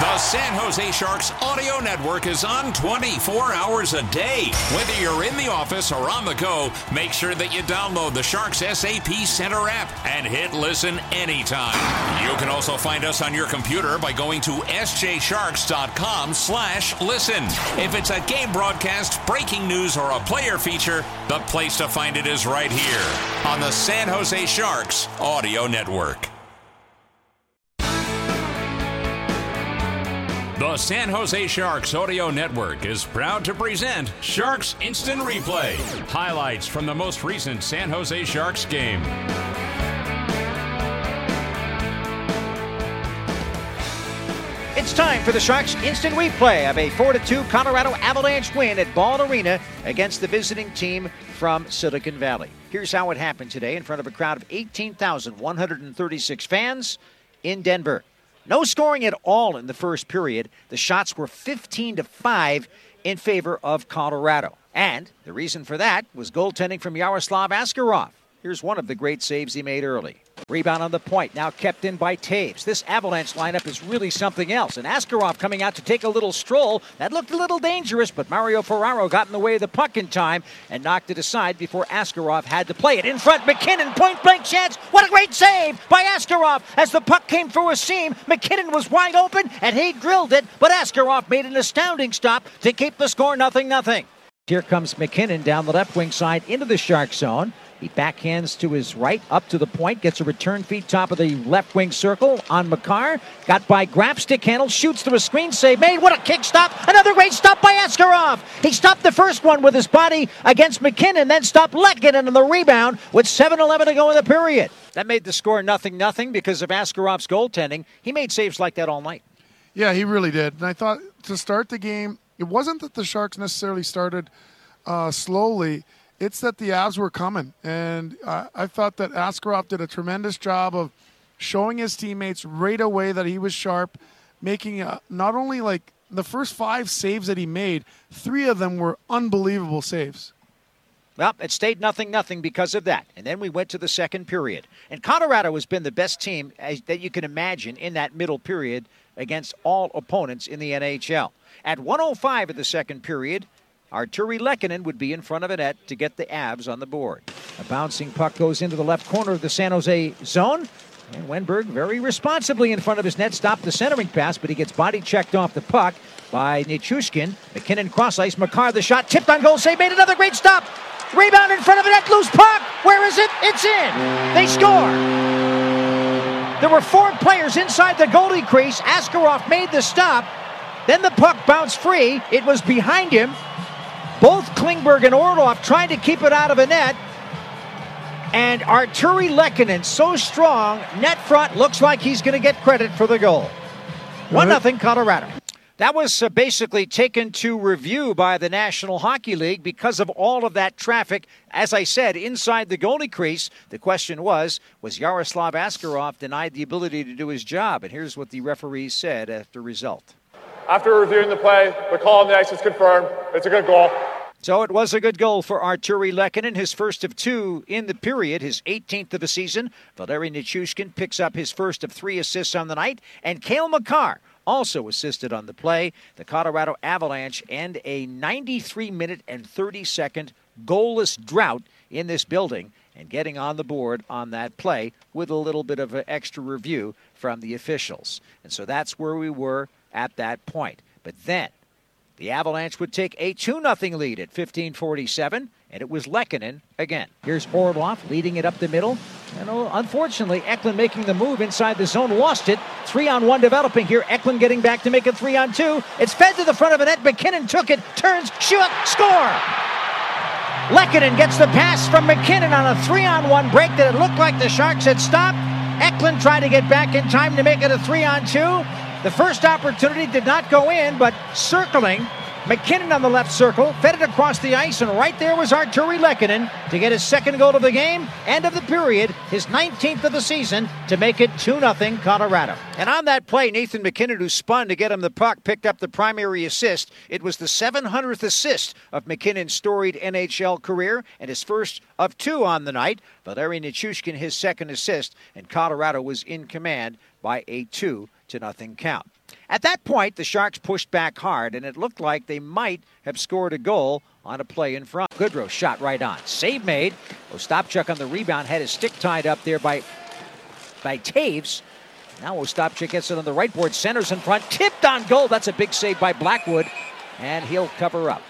The San Jose Sharks audio network is on 24 hours a day. Whether you're in the office or on the go, make sure that you download the Sharks SAP Center app and hit listen anytime. You can also find us on your computer by going to sjsharks.com/listen. If it's a game broadcast, breaking news, or a player feature, the place to find it is right here on the San Jose Sharks audio network. The San Jose Sharks Audio Network is proud to present Sharks Instant Replay. Highlights from the most recent San Jose Sharks game. It's time for the Sharks Instant Replay of a 4-2 Colorado Avalanche win at Ball Arena against the visiting team from Silicon Valley. Here's how it happened today in front of a crowd of 18,136 fans in Denver. No scoring at all in the first period. The shots were 15-5 in favor of Colorado. And the reason for that was goaltending from Yaroslav Askarov. Here's one of the great saves he made early. Rebound on the point, now kept in by Taves. This Avalanche lineup is really something else. And Askarov coming out to take a little stroll. That looked a little dangerous, but Mario Ferraro got in the way of the puck in time and knocked it aside before Askarov had to play it. In front, McKinnon, point-blank chance. What a great save by Askarov. As the puck came through a seam, McKinnon was wide open, and he drilled it, but Askarov made an astounding stop to keep the score 0-0. Here comes McKinnon down the left wing side into the Shark zone. He backhands to his right, up to the point, gets a return feed top of the left wing circle on Makar. Got by Graff, stick handle, shoots through a screen save made. What a kick stop. Another great stop by Askarov. He stopped the first one with his body against McKinnon, then stopped Lehkonen on the rebound with 7:11 to go in the period. That made the score 0-0 because of Askarov's goaltending. He made saves like that all night. Yeah, he really did. And I thought to start the game, it wasn't that the Sharks necessarily started slowly. It's that the Avs were coming, and I thought that Askarov did a tremendous job of showing his teammates right away that he was sharp, making not only like the first 5 saves that he made, 3 of them were unbelievable saves. Well, it stayed 0-0 because of that. And then we went to the second period. And Colorado has been the best team that you can imagine in that middle period against all opponents in the NHL. At 1:05 of the second period, Artturi Lehkonen would be in front of a net to get the Avs on the board. A bouncing puck goes into the left corner of the San Jose zone. And Wenberg very responsibly in front of his net stopped the centering pass, but he gets body checked off the puck by Nichushkin. McKinnon cross ice. Makar the shot. Tipped on goal save. Made another great stop. Rebound in front of the net. Loose puck. Where is it? It's in. They score. There were 4 players inside the goalie crease. Askarov made the stop. Then the puck bounced free. It was behind him. Both Klingberg and Orlov trying to keep it out of the net. And Artturi Lehkonen, so strong, net front, looks like he's going to get credit for the goal. 1-0 Colorado. That was basically taken to review by the National Hockey League because of all of that traffic. As I said, inside the goalie crease, the question was Yaroslav Askarov denied the ability to do his job? And here's what the referees said after result. After reviewing the play, the call on the ice is confirmed. It's a good goal. So it was a good goal for Artturi Lehkonen, his first of 2 in the period, his 18th of the season. Valeri Nichushkin picks up his first of 3 assists on the night, and Cale Makar also assisted on the play. The Colorado Avalanche end a 93-minute and 30-second goalless drought in this building, and getting on the board on that play with a little bit of an extra review from the officials. And so that's where we were at that point. But then the Avalanche would take a 2-0 lead at 15:47, and it was Lehkonen again. Here's Orlov leading it up the middle. And unfortunately, Eklund making the move inside the zone, lost it. 3-on-1 developing here. Eklund getting back to make it 3-on-2. It's fed to the front of the net. McKinnon took it, turns, shoot, score! Lehkonen gets the pass from McKinnon on a 3-on-1 break that it looked like the Sharks had stopped. Eklund tried to get back in time to make it a 3-on-2. The first opportunity did not go in, but circling, McKinnon on the left circle, fed it across the ice, and right there was Artturi Lehkonen to get his second goal of the game, end of the period, his 19th of the season, to make it 2-0 Colorado. And on that play, Nathan McKinnon, who spun to get him the puck, picked up the primary assist. It was the 700th assist of McKinnon's storied NHL career, and his first of 2 on the night. Valeri Nichushkin, his second assist, and Colorado was in command by a 2-0 count. At that point, the Sharks pushed back hard, and it looked like they might have scored a goal on a play in front. Goodrow shot right on. Save made. Ostapchuk on the rebound had his stick tied up there by Taves. Now Ostapchuk gets it on the right board, centers in front, tipped on goal. That's a big save by Blackwood, and he'll cover up.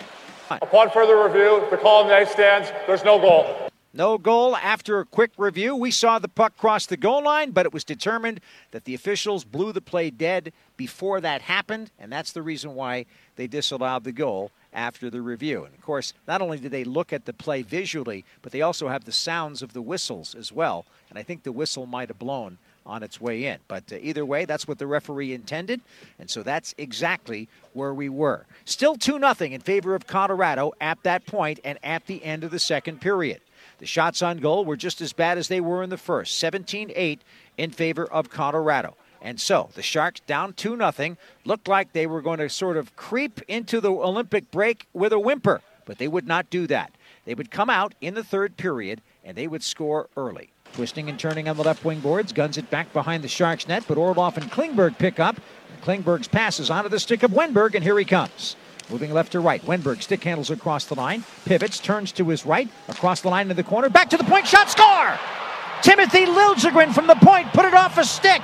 Upon further review, the call on the ice stands. There's no goal. No goal. After a quick review, we saw the puck cross the goal line, but it was determined that the officials blew the play dead before that happened, and that's the reason why they disallowed the goal after the review. And, of course, not only did they look at the play visually, but they also have the sounds of the whistles as well, and I think the whistle might have blown on its way in. But either way, that's what the referee intended, and so that's exactly where we were. Still 2-0 in favor of Colorado at that point and at the end of the second period. The shots on goal were just as bad as they were in the first, 17-8 in favor of Colorado. And so the Sharks down 2-0, looked like they were going to sort of creep into the Olympic break with a whimper, but they would not do that. They would come out in the third period, and they would score early. Twisting and turning on the left wing boards, guns it back behind the Sharks net, but Orlov and Klingberg pick up. Klingberg's passes onto the stick of Wenberg, and here he comes. Moving left to right, Wenberg stick handles across the line, pivots, turns to his right, across the line to the corner, back to the point, shot, score! Timothy Liljegren from the point, put it off a stick.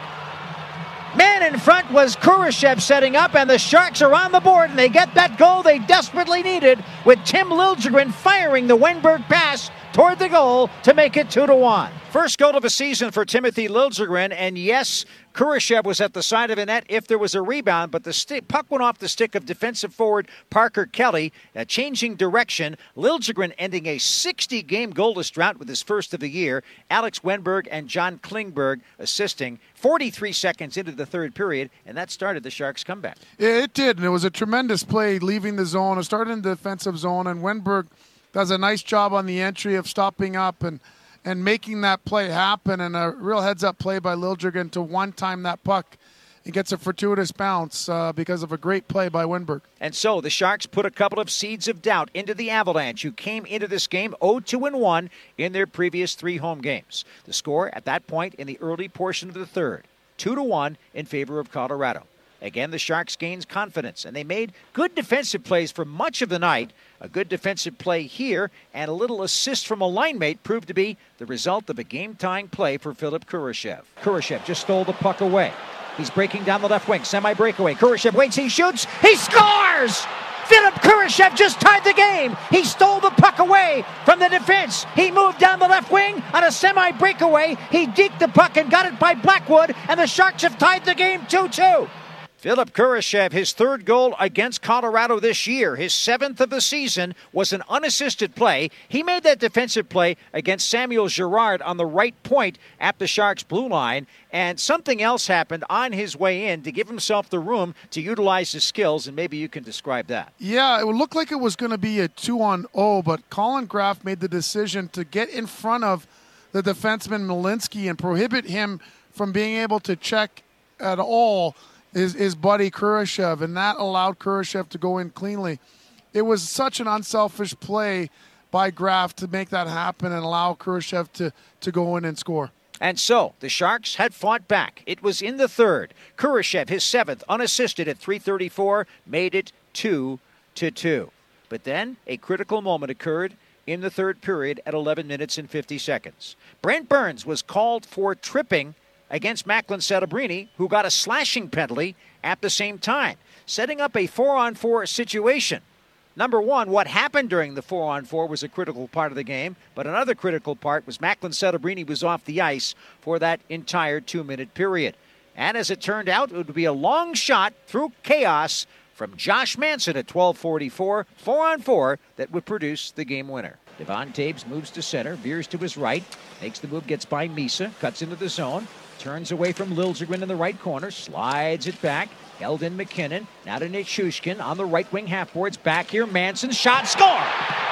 Man in front was Kurashev setting up, and the Sharks are on the board, and they get that goal they desperately needed with Tim Liljegren firing the Wenberg pass toward the goal to make it 2-1. First goal of the season for Timothy Liljegren, and yes, Kurashev was at the side of the net if there was a rebound, but the puck went off the stick of defensive forward Parker Kelly, changing direction. Liljegren ending a 60-game goalless drought with his first of the year. Alex Wenberg and John Klingberg assisting 43 seconds into the third period, and that started the Sharks' comeback. It did, and it was a tremendous play leaving the zone. It started in the defensive zone, and Wenberg does a nice job on the entry of stopping up and making that play happen, and a real heads-up play by Liljegren to one-time that puck. He gets a fortuitous bounce because of a great play by Wenberg. And so the Sharks put a couple of seeds of doubt into the Avalanche, who came into this game 0-2-1 in their previous 3 home games. The score at that point in the early portion of the third, 2-1 in favor of Colorado. Again, the Sharks gained confidence, and they made good defensive plays for much of the night. A good defensive play here and a little assist from a line mate proved to be the result of a game-tying play for Philip Kurashev. Kurashev just stole the puck away. He's breaking down the left wing, semi-breakaway. Kurashev waits, he shoots, he scores! Philip Kurashev just tied the game. He stole the puck away from the defense. He moved down the left wing on a semi-breakaway. He deked the puck and got it by Blackwood, and the Sharks have tied the game 2-2. Philip Kurashev, his third goal against Colorado this year, his 7th of the season, was an unassisted play. He made that defensive play against Samuel Girard on the right point at the Sharks' blue line, and something else happened on his way in to give himself the room to utilize his skills, and maybe you can describe that. Yeah, it looked like it was going to be a 2-on-0, but Colin Graff made the decision to get in front of the defenseman Malinsky and prohibit him from being able to check at all his buddy Kurashev, and that allowed Kurashev to go in cleanly. It was such an unselfish play by Graff to make that happen and allow Kurashev to go in and score. And so, the Sharks had fought back. It was in the third. Kurashev, his 7th, unassisted at .334, made it 2-2. But then, a critical moment occurred in the third period at 11 minutes and 50 seconds. Brent Burns was called for tripping against Macklin Celebrini, who got a slashing penalty at the same time, setting up a 4-on-4 situation. Number one, what happened during the 4-on-4 was a critical part of the game, but another critical part was Macklin Celebrini was off the ice for that entire 2-minute period. And as it turned out, it would be a long shot through chaos from Josh Manson at 12:44, 4-on-4, that would produce the game winner. Devon Taves moves to center, veers to his right, makes the move, gets by Misa, cuts into the zone, turns away from Liljegren in the right corner, slides it back, held in McKinnon, now to Nichushkin on the right wing half-boards, back here, Manson, shot, score!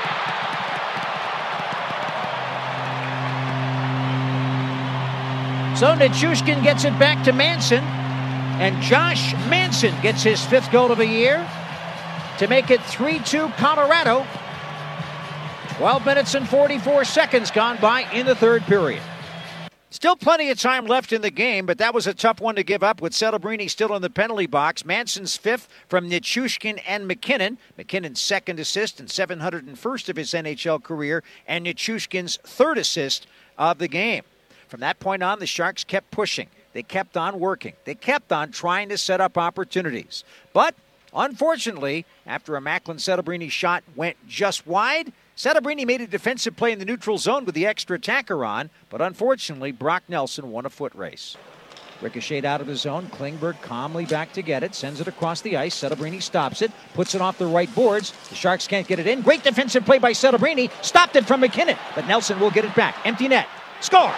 So Nichushkin gets it back to Manson, and Josh Manson gets his 5th goal of the year to make it 3-2 Colorado. 12 minutes and 44 seconds gone by in the third period. Still plenty of time left in the game, but that was a tough one to give up with Celebrini still in the penalty box. Manson's fifth from Nichushkin and McKinnon. McKinnon's second assist and 701st of his NHL career, and Nichushkin's third assist of the game. From that point on, the Sharks kept pushing. They kept on working. They kept on trying to set up opportunities. But, unfortunately, after a Macklin Celebrini shot went just wide, Celebrini made a defensive play in the neutral zone with the extra attacker on, but unfortunately, Brock Nelson won a foot race. Ricocheted out of the zone. Klingberg calmly back to get it. Sends it across the ice. Celebrini stops it. Puts it off the right boards. The Sharks can't get it in. Great defensive play by Celebrini. Stopped it from McKinnon. But Nelson will get it back. Empty net. Score!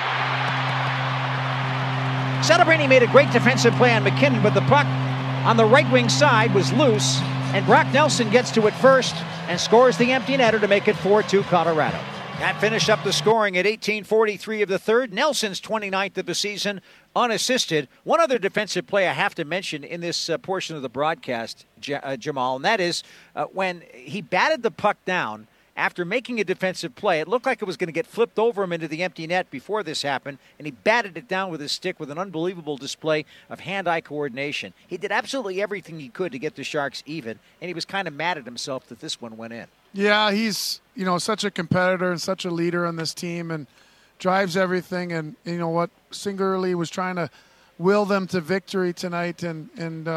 Celebrini made a great defensive play on McKinnon, but the puck on the right wing side was loose. And Brock Nelson gets to it first and scores the empty netter to make it 4-2 Colorado. That finished up the scoring at 18:43 of the third. Nelson's 29th of the season, unassisted. One other defensive play I have to mention in this portion of the broadcast, Jamal, and that is when he batted the puck down after making a defensive play. It looked like it was going to get flipped over him into the empty net before this happened, and he batted it down with his stick with an unbelievable display of hand-eye coordination. He did absolutely everything he could to get the Sharks even, and he was kind of mad at himself that this one went in. Yeah, he's, such a competitor and such a leader on this team and drives everything. And you know what? Singularly was trying to will them to victory tonight. And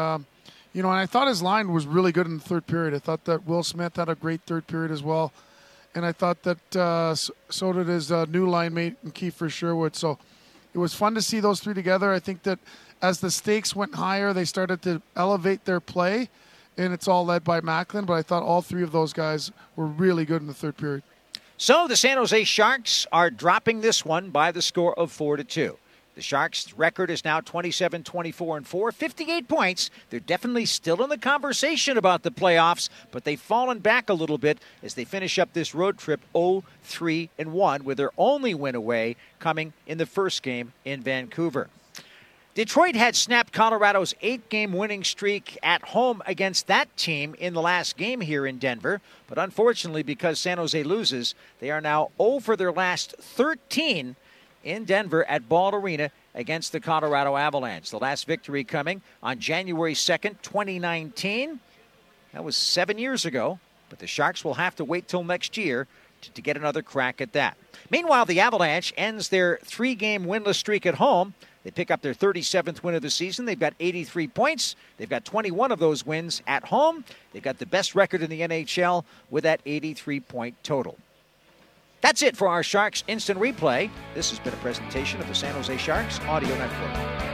I thought his line was really good in the third period. I thought that Will Smith had a great third period as well. And I thought that so did his new line mate, Kiefer Sherwood. So it was fun to see those three together. I think that as the stakes went higher, they started to elevate their play. And it's all led by Macklin, but I thought all three of those guys were really good in the third period. So the San Jose Sharks are dropping this one by the score of 4-2. The Sharks' record is now 27-24-4, 58 points. They're definitely still in the conversation about the playoffs, but they've fallen back a little bit as they finish up this road trip 0-3-1, with their only win away coming in the first game in Vancouver. Detroit had snapped Colorado's 8-game winning streak at home against that team in the last game here in Denver. But unfortunately, because San Jose loses, they are now 0 for their last 13 in Denver at Ball Arena against the Colorado Avalanche. The last victory coming on January 2nd, 2019. That was 7 years ago, but the Sharks will have to wait till next year to get another crack at that. Meanwhile, the Avalanche ends their 3-game winless streak at home. They pick up their 37th win of the season. They've got 83 points. They've got 21 of those wins at home. They've got the best record in the NHL with that 83-point total. That's it for our Sharks Instant Replay. This has been a presentation of the San Jose Sharks Audio Network.